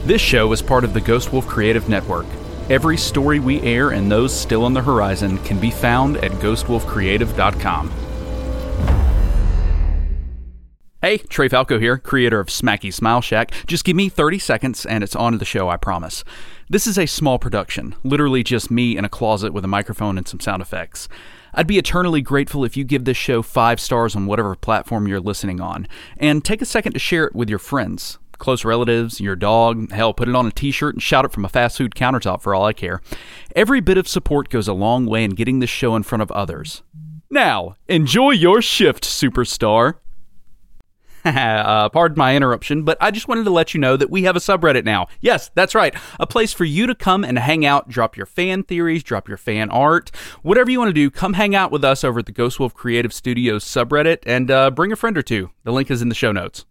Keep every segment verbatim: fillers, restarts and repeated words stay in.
This show is part of the Ghost Wolf Creative Network. Every story we air and those still on the horizon can be found at ghost wolf creative dot com. Hey, Trey Falco here, creator of Smacky Smile Shack. Just give me thirty seconds and it's on to the show, I promise. This is a small production, literally just me in a closet with a microphone and some sound effects. I'd be eternally grateful if you give this show five stars on whatever platform you're listening on, and take a second to share it with your friends. Close relatives, your dog, hell, put it on a t-shirt and shout it from a fast food countertop for all I care. Every bit of support goes a long way in getting this show in front of others. Now, enjoy your shift, superstar. uh, pardon my interruption, but I just wanted to let you know that we have a subreddit now. Yes, that's right. A place for you to come and hang out, drop your fan theories, drop your fan art, whatever you want to do. Come hang out with us over at the Ghost Wolf Creative Studios subreddit and uh, bring a friend or two. The link is in the show notes.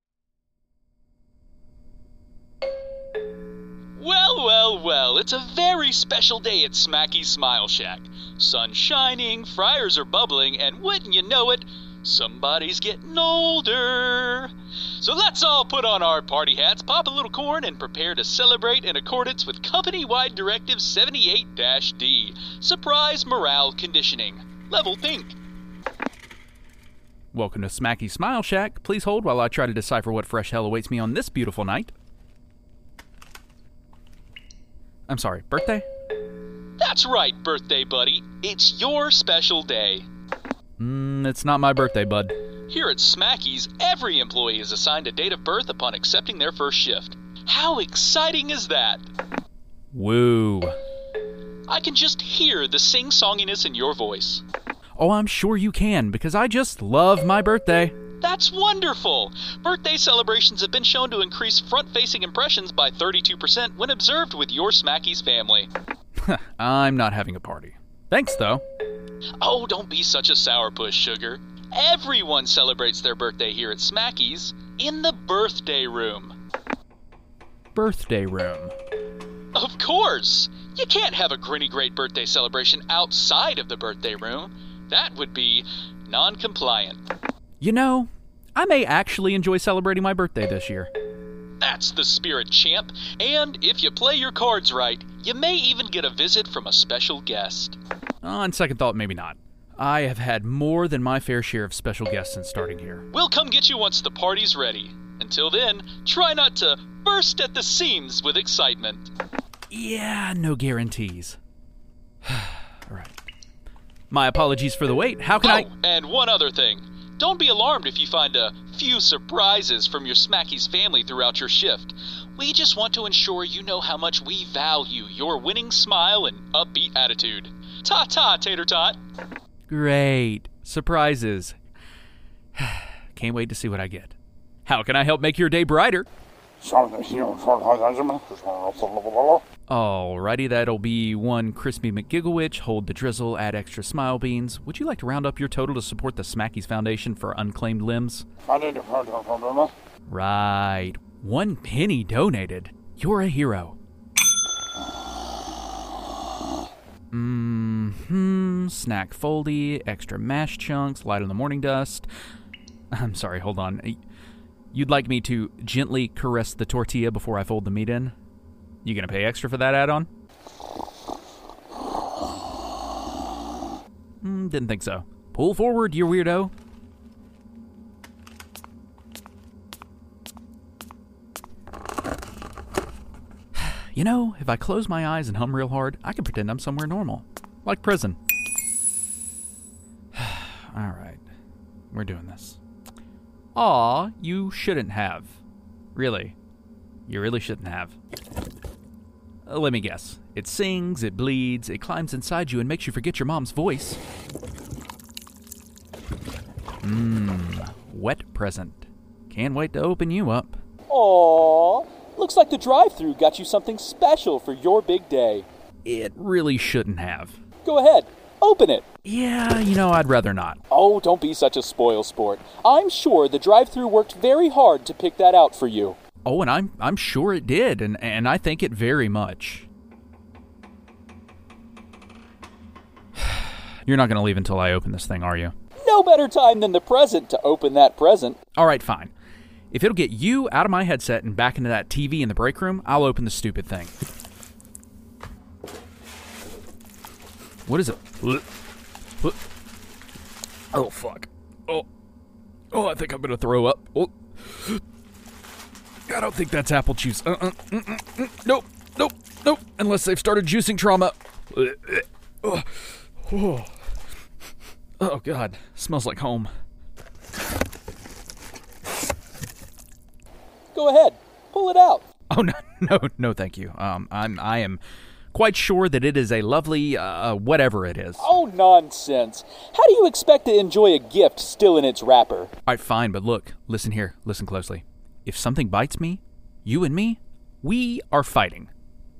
Well, well, well, it's a very special day at Smacky Smile Shack. Sun's shining, fryers are bubbling, and wouldn't you know it, somebody's getting older. So let's all put on our party hats, pop a little corn, and prepare to celebrate in accordance with Company-Wide Directive seventy-eight D, Surprise Morale Conditioning. Level pink. Welcome to Smacky Smile Shack. Please hold while I try to decipher what fresh hell awaits me on this beautiful night. I'm sorry, birthday? That's right, birthday buddy. It's your special day. Mm, it's not my birthday, bud. Here at Smacky's, every employee is assigned a date of birth upon accepting their first shift. How exciting is that? Woo. I can just hear the sing-songiness in your voice. Oh, I'm sure you can, because I just love my birthday. That's wonderful! Birthday celebrations have been shown to increase front-facing impressions by thirty-two percent when observed with your Smacky's family. I'm not having a party. Thanks, though. Oh, don't be such a sourpuss, sugar. Everyone celebrates their birthday here at Smacky's in the birthday room. Birthday room. Of course! You can't have a grinny great birthday celebration outside of the birthday room. That would be non-compliant. You know, I may actually enjoy celebrating my birthday this year. That's the spirit, champ. And if you play your cards right, you may even get a visit from a special guest. On second thought, maybe not. I have had more than my fair share of special guests since starting here. We'll come get you once the party's ready. Until then, try not to burst at the seams with excitement. Yeah, no guarantees. All right. My apologies for the wait. How can oh, I... and one other thing. Don't be alarmed if you find a few surprises from your Smacky's family throughout your shift. We just want to ensure you know how much we value your winning smile and upbeat attitude. Ta-ta, Tater Tot. Great. Surprises. Can't wait to see what I get. How can I help make your day brighter? Alrighty, that'll be one crispy McGigglewitch, hold the drizzle, add extra smile beans. Would you like to round up your total to support the Smacky's Foundation for Unclaimed Limbs? Right. One penny donated. You're a hero. Mm-hmm. Snack foldy, extra mash chunks, light on the morning dust. I'm sorry, hold on. You'd like me to gently caress the tortilla before I fold the meat in? You gonna pay extra for that add-on? Mm, didn't think so. Pull forward, you weirdo. You know, if I close my eyes and hum real hard, I can pretend I'm somewhere normal. Like prison. Alright. We're doing this. Aw, you shouldn't have. Really. You really shouldn't have. Uh, let me guess. It sings, it bleeds, it climbs inside you and makes you forget your mom's voice. Mmm, wet present. Can't wait to open you up. Aww, looks like the drive-thru got you something special for your big day. It really shouldn't have. Go ahead, open it. Yeah, you know, I'd rather not. Oh, don't be such a spoil sport. I'm sure the drive-thru worked very hard to pick that out for you. Oh, and I'm I'm sure it did, and, and I thank it very much. You're not going to leave until I open this thing, are you? No better time than the present to open that present. All right, fine. If it'll get you out of my headset and back into that T V in the break room, I'll open the stupid thing. What is it? Oh, fuck. Oh. Oh, I think I'm going to throw up. Oh. I don't think that's apple juice. Uh-uh. Mm-mm. Nope. Nope. Nope. Unless they've started juicing trauma. Oh. Oh. Oh, God. Smells like home. Go ahead. Pull it out. Oh, no, no, no, thank you. Um, I'm, I am quite sure that it is a lovely, uh, whatever it is. Oh, nonsense. How do you expect to enjoy a gift still in its wrapper? All right, fine, but look, listen here, listen closely. If something bites me, you and me, we are fighting.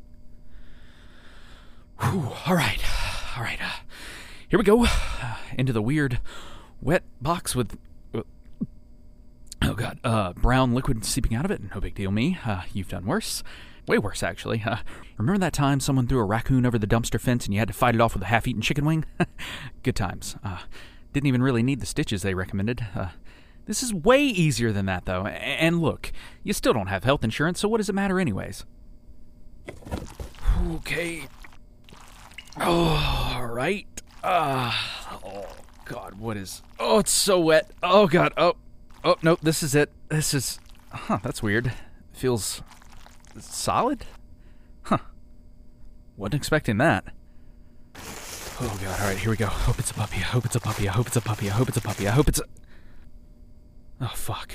Whew, all right, all right. Uh, here we go. Uh, into the weird, wet box with... Uh, oh, God. Uh, brown liquid seeping out of it. No big deal, me. Uh, you've done worse. Way worse, actually. Uh, remember that time someone threw a raccoon over the dumpster fence and you had to fight it off with a half-eaten chicken wing? Good times. Uh, didn't even really need the stitches they recommended. Uh, this is way easier than that, though. And look, you still don't have health insurance, so what does it matter anyways? Okay. Oh, all right. Uh, oh, God, what is... Oh, it's so wet. Oh, God. Oh, oh, no, this is it. This is... Huh, that's weird. It feels... solid? Huh. Wasn't expecting that. Oh, God. All right, here we go. Hope it's a puppy. I hope it's a puppy. I hope it's a puppy. I hope it's a puppy. I hope it's a... Oh, fuck.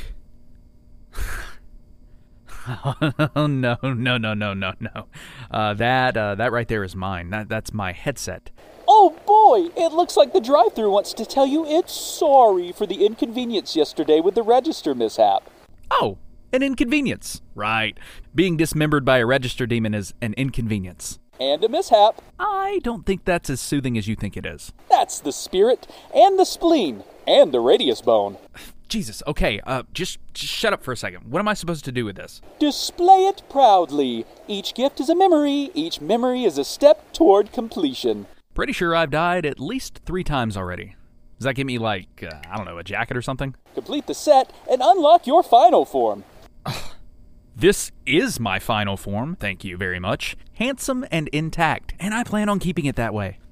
Oh, no, no, no, no, no, no. Uh, that, uh, that right there is mine. That, that's my headset. Oh, boy! It looks like the drive-thru wants to tell you it's sorry for the inconvenience yesterday with the register mishap. Oh, an inconvenience. Right. Being dismembered by a register demon is an inconvenience. And a mishap. I don't think that's as soothing as you think it is. That's the spirit, and the spleen, and the radius bone. Jesus, okay, uh, just, just shut up for a second. What am I supposed to do with this? Display it proudly. Each gift is a memory. Each memory is a step toward completion. Pretty sure I've died at least three times already. Does that give me, like, uh, I don't know, a jacket or something? Complete the set and unlock your final form. This is my final form, thank you very much. Handsome and intact, and I plan on keeping it that way.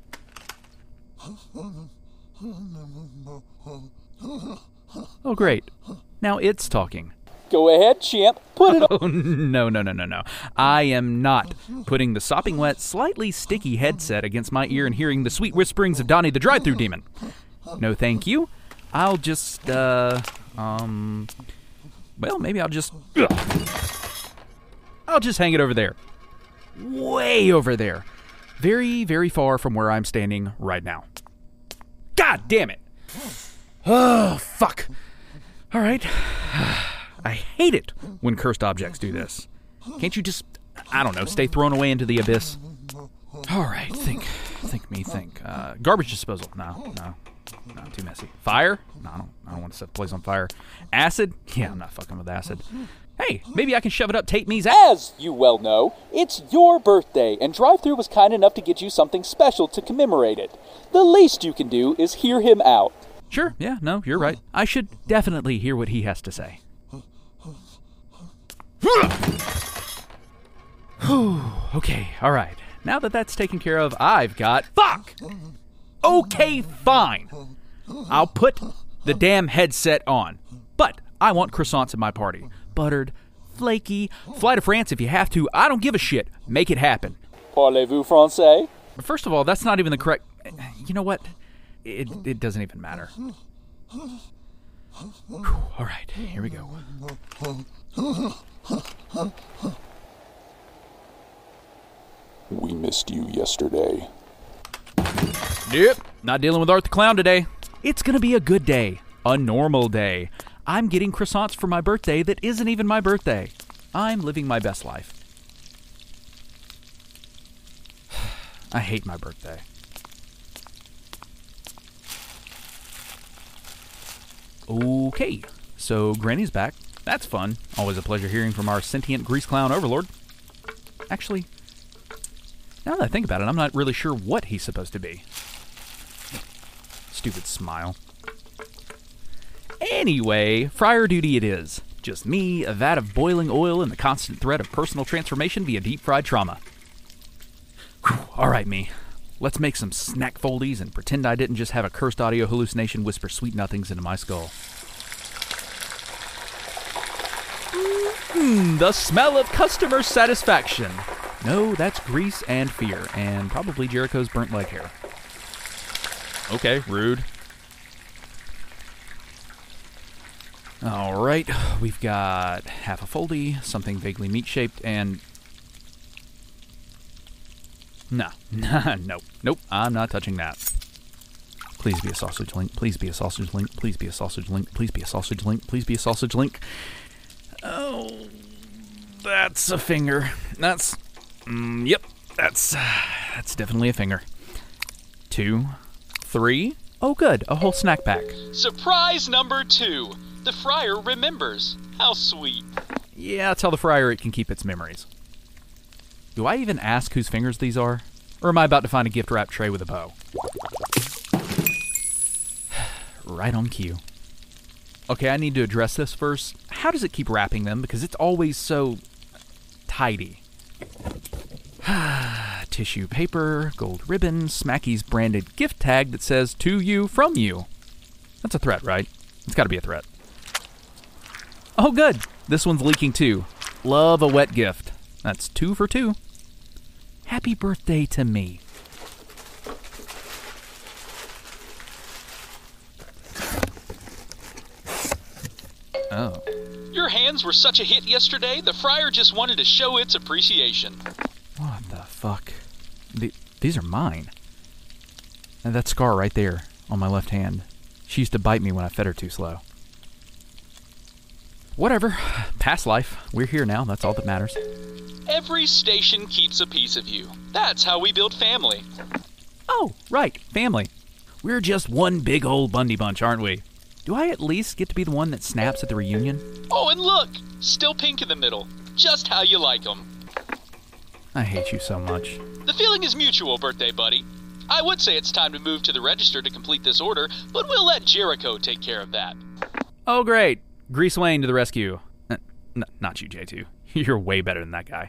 Oh, great. Now it's talking. Go ahead, champ. Put it on. Oh, no, no, no, no, no. I am not putting the sopping wet, slightly sticky headset against my ear and hearing the sweet whisperings of Donnie the drive-thru demon. No, thank you. I'll just, uh, um, well, maybe I'll just, ugh. I'll just hang it over there. Way over there. Very, very far from where I'm standing right now. God damn it. Oh, fuck. All right. I hate it when cursed objects do this. Can't you just, I don't know, stay thrown away into the abyss? All right, think, think me, think. Uh, garbage disposal. No, no, no, too messy. Fire? No, I don't, I don't want to set the place on fire. Acid? Yeah, I'm not fucking with acid. Hey, maybe I can shove it up Tate Me's ass. As you well know, it's your birthday, and Drive-Thru was kind enough to get you something special to commemorate it. The least you can do is hear him out. Sure, yeah, no, you're right. I should definitely hear what he has to say. Okay, all right. Now that that's taken care of, I've got... Fuck! Okay, fine. I'll put the damn headset on. But I want croissants at my party. Buttered, flaky, fly to France if you have to. I don't give a shit. Make it happen. Parlez-vous français? First of all, that's not even the correct... You know what? It, it doesn't even matter. Whew, all right, here we go. We missed you yesterday. Yep, not dealing with Art the Clown today. It's gonna be a good day. A normal day. I'm getting croissants for my birthday that isn't even my birthday. I'm living my best life. I hate my birthday. Okay, so Granny's back. That's fun. Always a pleasure hearing from our sentient grease clown overlord. Actually, now that I think about it, I'm not really sure what he's supposed to be. Stupid smile. Anyway, friar duty it is. Just me, a vat of boiling oil, and the constant threat of personal transformation via deep-fried trauma. Whew. All right, me. Let's make some snack foldies and pretend I didn't just have a cursed audio hallucination whisper sweet nothings into my skull. Mmm, the smell of customer satisfaction. No, that's grease and fear, and probably Jericho's burnt leg hair. Okay, rude. All right, we've got half a foldy, something vaguely meat-shaped, and... No, nope, nope, I'm not touching that. Please be a sausage link, please be a sausage link, please be a sausage link, please be a sausage link, please be a sausage link. Oh, that's a finger. That's, mm, yep, that's, that's definitely a finger. Two, three, oh good, a whole snack pack. Surprise number two. The Friar remembers. How sweet. Yeah, tell the Friar it can keep its memories. Do I even ask whose fingers these are? Or am I about to find a gift wrap tray with a bow? Right on cue. Okay, I need to address this first. How does it keep wrapping them? Because it's always so tidy. Tissue paper, gold ribbon, Smacky's branded gift tag that says, to you, from you. That's a threat, right? It's gotta be a threat. Oh, good. This one's leaking too. Love a wet gift. That's two for two. Happy birthday to me. Oh. Your hands were such a hit yesterday, the Friar just wanted to show its appreciation. What the fuck? The, these are mine. And that scar right there on my left hand. She used to bite me when I fed her too slow. Whatever. Past life. We're here now. That's all that matters. Every station keeps a piece of you. That's how we build family. Oh, right. Family. We're just one big old Bundy bunch, aren't we? Do I at least get to be the one that snaps at the reunion? Oh, and look! Still pink in the middle. Just how you like them. I hate you so much. The feeling is mutual, birthday buddy. I would say it's time to move to the register to complete this order, but we'll let Jericho take care of that. Oh, great. Grease Wayne to the rescue. Uh, n- not you, J two. You're way better than that guy.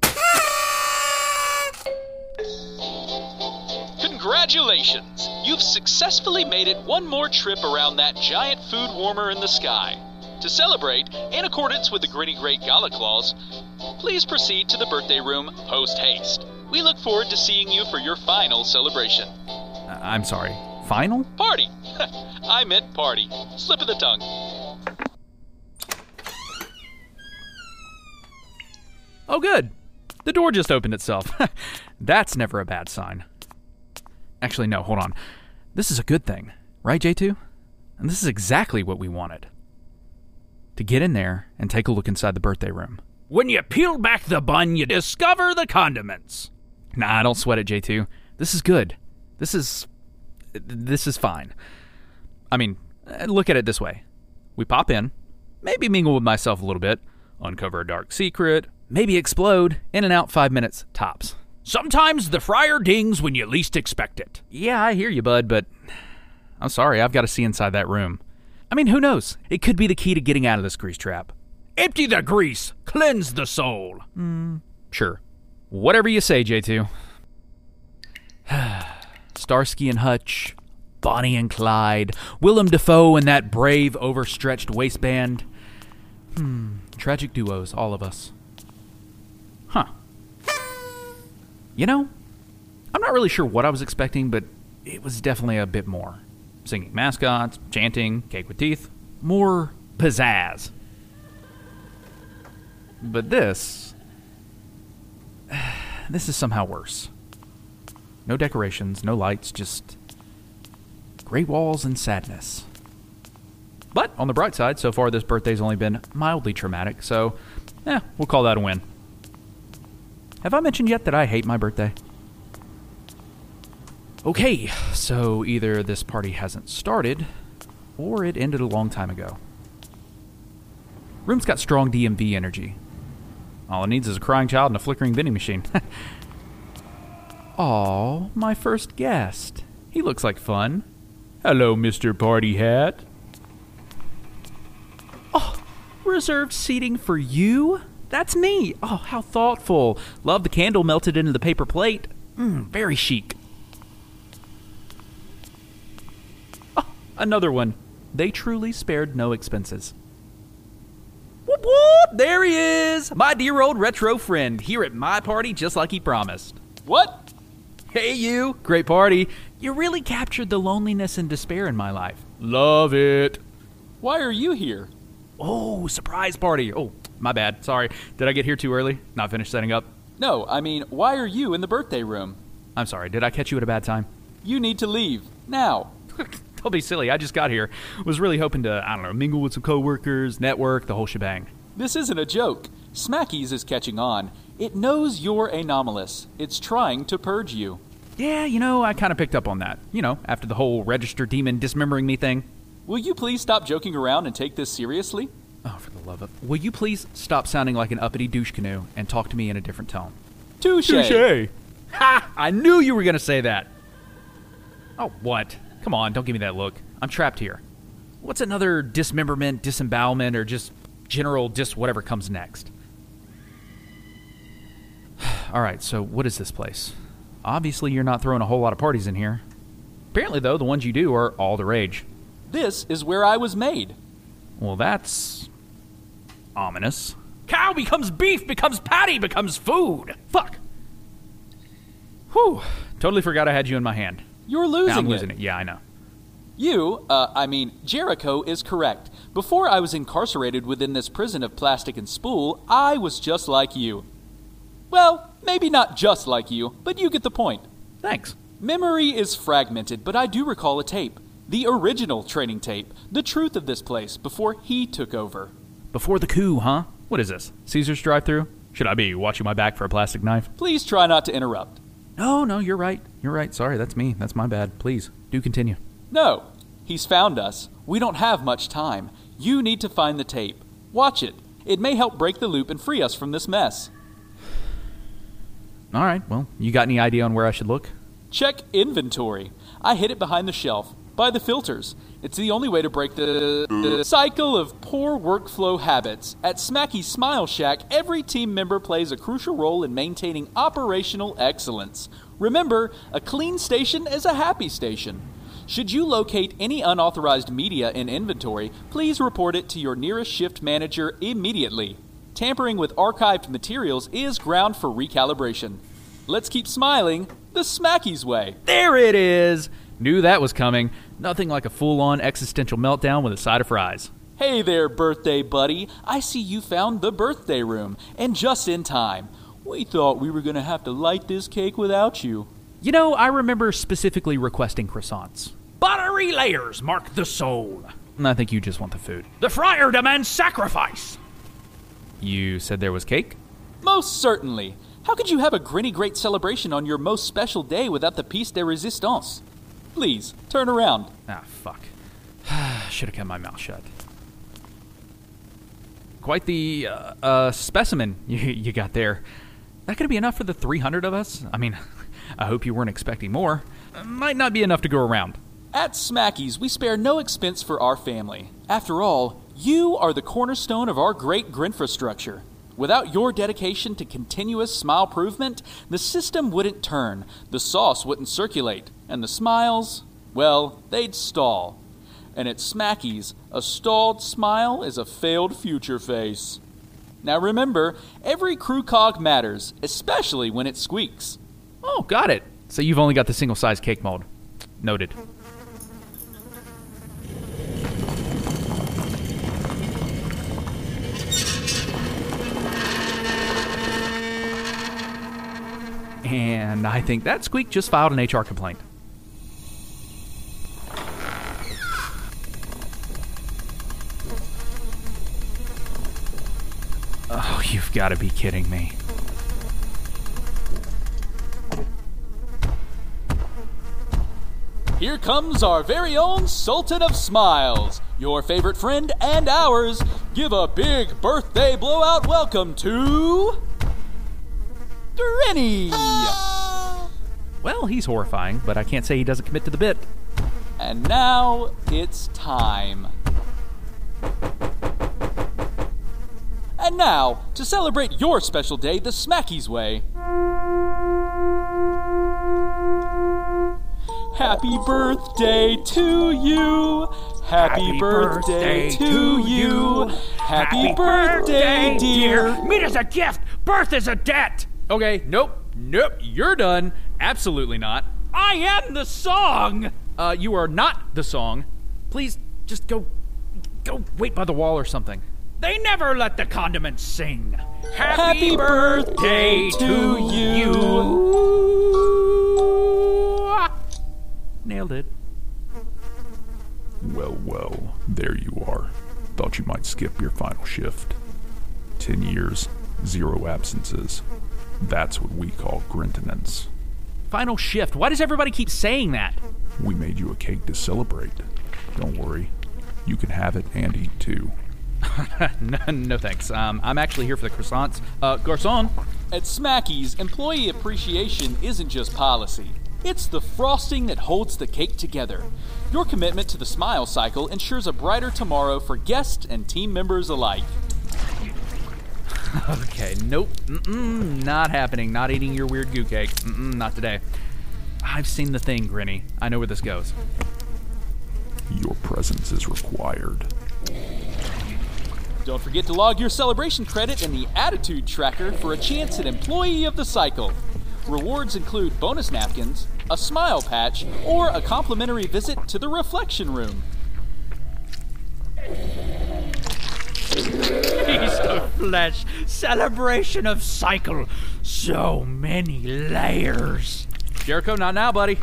Congratulations! You've successfully made it one more trip around that giant food warmer in the sky. To celebrate, in accordance with the Grinny Great Gala Clause, please proceed to the birthday room post-haste. We look forward to seeing you for your final celebration. Uh, I'm sorry. Final? Party! I meant party. Slip of the tongue. Oh, good. The door just opened itself. That's never a bad sign. Actually, no, hold on. This is a good thing, right, J two? And this is exactly what we wanted. To get in there and take a look inside the birthday room. When you peel back the bun, you discover the condiments. Nah, don't sweat it, J two. This is good. This is... This is fine. I mean, look at it this way. We pop in, maybe mingle with myself a little bit, uncover a dark secret, maybe explode, in and out five minutes, tops. Sometimes the Friar dings when you least expect it. Yeah, I hear you, bud, but I'm sorry, I've got to see inside that room. I mean, who knows? It could be the key to getting out of this grease trap. Empty the grease, cleanse the soul. Hmm, sure. Whatever you say, J two. Starsky and Hutch, Bonnie and Clyde, Willem Dafoe and that brave, overstretched waistband. Hmm, tragic duos, all of us. Huh. You know, I'm not really sure what I was expecting, but it was definitely a bit more. Singing mascots, chanting, cake with teeth. More pizzazz. But this... This is somehow worse. No decorations, no lights, just... gray walls and sadness. But, on the bright side, so far this birthday's only been mildly traumatic, so... Eh, we'll call that a win. Have I mentioned yet that I hate my birthday? Okay, so either this party hasn't started, or it ended a long time ago. Room's got strong D M V energy. All it needs is a crying child and a flickering vending machine. Aw, my first guest. He looks like fun. Hello, Mister Party Hat. Oh, reserved seating for you? That's me. Oh, how thoughtful. Love the candle melted into the paper plate. Mmm, very chic. Oh, another one. They truly spared no expenses. Whoop whoop, there he is. My dear old retro friend, here at my party just like he promised. What? Hey you, great party. You really captured the loneliness and despair in my life. Love it. Why are you here? Oh, surprise party. Oh, my bad. Sorry. Did I get here too early? Not finished setting up? No, I mean, why are you in the birthday room? I'm sorry. Did I catch you at a bad time? You need to leave. Now. Don't be silly. I just got here. Was really hoping to, I don't know, mingle with some coworkers, network, the whole shebang. This isn't a joke. Smackies is catching on. It knows you're anomalous. It's trying to purge you. Yeah, you know, I kind of picked up on that. You know, after the whole register demon dismembering me thing. Will you please stop joking around and take this seriously? Oh, for the love of... Will you please stop sounding like an uppity douche canoe and talk to me in a different tone? Touche! Touche! Ha! I knew you were going to say that. Oh, what? Come on, don't give me that look. I'm trapped here. What's another dismemberment, disembowelment, or just general dis whatever comes next? All right, so what is this place? Obviously, you're not throwing a whole lot of parties in here. Apparently, though, the ones you do are all the rage. This is where I was made. Well, that's ominous. Cow becomes beef, becomes patty, becomes food. Fuck. Whew. Totally forgot I had you in my hand. You're losing now I'm it. losing it. Yeah, I know. You, uh, I mean, Jericho is correct. Before I was incarcerated within this prison of plastic and spool, I was just like you. Well, maybe not just like you, but you get the point. Thanks. Memory is fragmented, but I do recall a tape. The original training tape. The truth of this place before he took over. Before the coup, huh? What is this? Caesar's drive-thru? Should I be watching my back for a plastic knife? Please try not to interrupt. No, no, you're right. You're right. Sorry, that's me. That's my bad. Please, do continue. No, he's found us. We don't have much time. You need to find the tape. Watch it. It may help break the loop and free us from this mess. All right, well, you got any idea on where I should look? Check inventory. I hid it behind the shelf, by the filters. It's the only way to break the, the cycle of poor workflow habits. At Smacky Smile Shack, every team member plays a crucial role in maintaining operational excellence. Remember, a clean station is a happy station. Should you locate any unauthorized media in inventory, please report it to your nearest shift manager immediately. Tampering with archived materials is ground for recalibration. Let's keep smiling the Smacky's way. There it is! Knew that was coming. Nothing like a full-on existential meltdown with a side of fries. Hey there, birthday buddy. I see you found the birthday room, and just in time. We thought we were going to have to light this cake without you. You know, I remember specifically requesting croissants. Buttery layers mark the soul. I think you just want the food. The friar demands sacrifice. You said there was cake? Most certainly. How could you have a grinny great celebration on your most special day without the piece de resistance? Please, turn around. Ah, fuck. Should have kept my mouth shut. Quite the uh, uh, specimen you, you got there. That could be enough for the three hundred of us? I mean, I hope you weren't expecting more. Might not be enough to go around. At Smacky's, we spare no expense for our family. After all, you are the cornerstone of our great grinfrastructure. Without your dedication to continuous smile-provement, the system wouldn't turn, the sauce wouldn't circulate, and the smiles, well, they'd stall. And at Smacky's, a stalled smile is a failed future face. Now remember, every crew cog matters, especially when it squeaks. Oh, got it. So you've only got the single-size cake mold. Noted. And I think that squeak just filed an H R complaint. Oh, you've got to be kidding me. Here comes our very own Sultan of Smiles, your favorite friend and ours. Give a big birthday blowout welcome to... Drenny! Well, he's horrifying, but I can't say he doesn't commit to the bit. And now it's time. And now, to celebrate your special day the Smackies way. Happy birthday to you. Happy, Happy birthday, birthday to you. Happy, Happy birthday, dear. Meet as a gift. Birth is a debt. Okay, nope, nope, you're done. Absolutely not. I am the song. Uh, you are not the song. Please, just go, go wait by the wall or something. They never let the condiments sing. Happy, Happy birthday, birthday to you. you. Nailed it. Well, well, there you are. Thought you might skip your final shift. Ten years, zero absences. That's what we call grintenance. Final shift. Why does everybody keep saying that? We made you a cake to celebrate. Don't worry. You can have it and eat too. no, no thanks. Um, I'm actually here for the croissants. Uh, garçon. At Smackies, employee appreciation isn't just policy. It's the frosting that holds the cake together. Your commitment to the Smile Cycle ensures a brighter tomorrow for guests and team members alike. Okay, nope. Mm-mm, not happening. Not eating your weird goo cake. Mm-mm, not today. I've seen the thing, Grinny. I know where this goes. Your presence is required. Don't forget to log your celebration credit in the Attitude Tracker for a chance at Employee of the Cycle. Rewards include bonus napkins, a smile patch, or a complimentary visit to the reflection room. Feast of flesh, celebration of cycle, so many layers. Jericho, not now, buddy.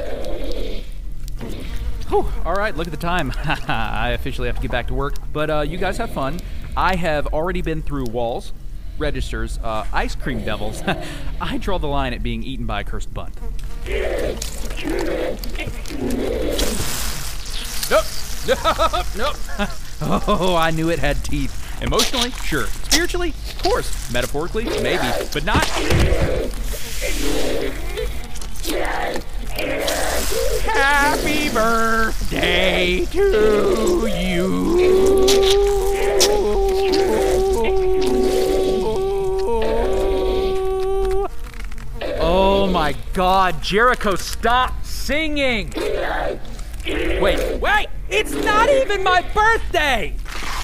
Whew, all right, look at the time. I officially have to get back to work, but uh, you guys have fun. I have already been through walls, registers, uh, ice cream devils. I draw the line at being eaten by a cursed bunt. Nope, nope, nope. Oh, I knew it had teeth. Emotionally, sure. Spiritually, of course. Metaphorically, maybe, but not. Happy birthday to you. Oh my God, Jericho, stop singing. Wait, wait, it's not even my birthday.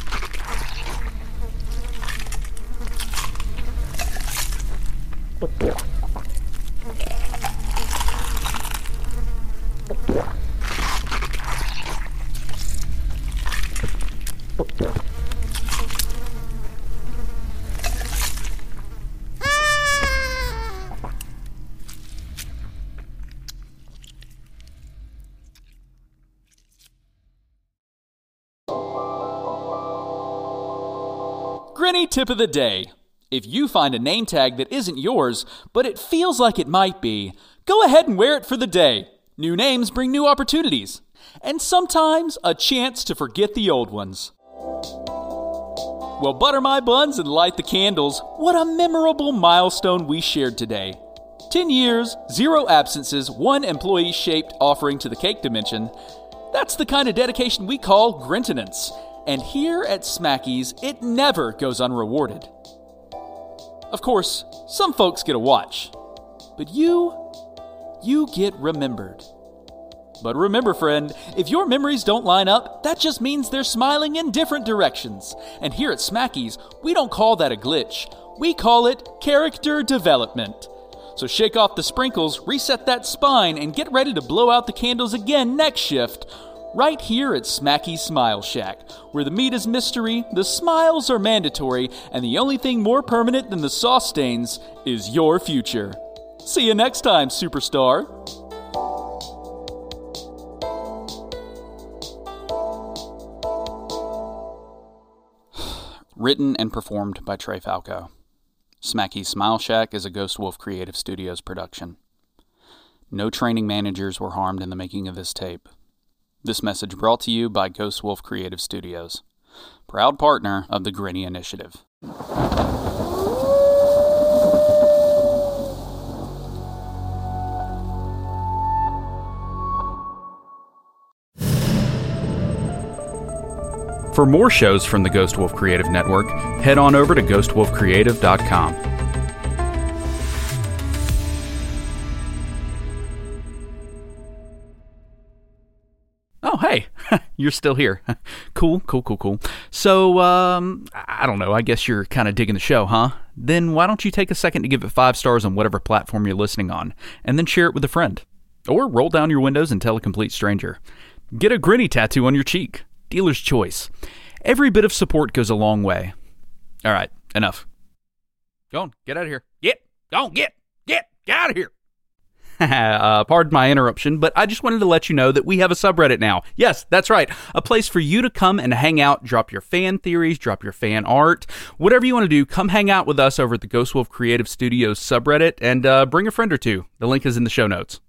Grinny tip of the day. If you find a name tag that isn't yours, but it feels like it might be, go ahead and wear it for the day. New names bring new opportunities, and sometimes a chance to forget the old ones. Well, butter my buns and light the candles. What a memorable milestone we shared today. Ten years, zero absences, one employee-shaped offering to the cake dimension. That's the kind of dedication we call grintenance. And here at Smackies, it never goes unrewarded. Of course, some folks get a watch. But you, you get remembered. But remember, friend, if your memories don't line up, that just means they're smiling in different directions. And here at Smackies, we don't call that a glitch. We call it character development. So shake off the sprinkles, reset that spine, and get ready to blow out the candles again next shift, right here at Smacky's Smile Shack, where the meat is mystery, the smiles are mandatory, and the only thing more permanent than the sauce stains is your future. See you next time, superstar. Written and performed by Trey Falco. Smacky's Smile Shack is a Ghost Wolf Creative Studios production. No training managers were harmed in the making of this tape. This message brought to you by Ghost Wolf Creative Studios, proud partner of the Grinny Initiative. For more shows from the Ghost Wolf Creative Network, head on over to ghost wolf creative dot com. Oh, hey, you're still here. Cool, cool, cool, cool. So, um, I don't know, I guess you're kind of digging the show, huh? Then why don't you take a second to give it five stars on whatever platform you're listening on, and then share it with a friend. Or roll down your windows and tell a complete stranger. Get a Grinny tattoo on your cheek. Dealer's choice. Every bit of support goes a long way. All right, enough. Go on, get out of here. Get, go on, get, get, get out of here. uh, pardon my interruption, but I just wanted to let you know that we have a subreddit now. Yes, that's right. A place for you to come and hang out, drop your fan theories, drop your fan art, whatever you want to do. Come hang out with us over at the Ghost Wolf Creative Studios subreddit and uh, bring a friend or two. The link is in the show notes.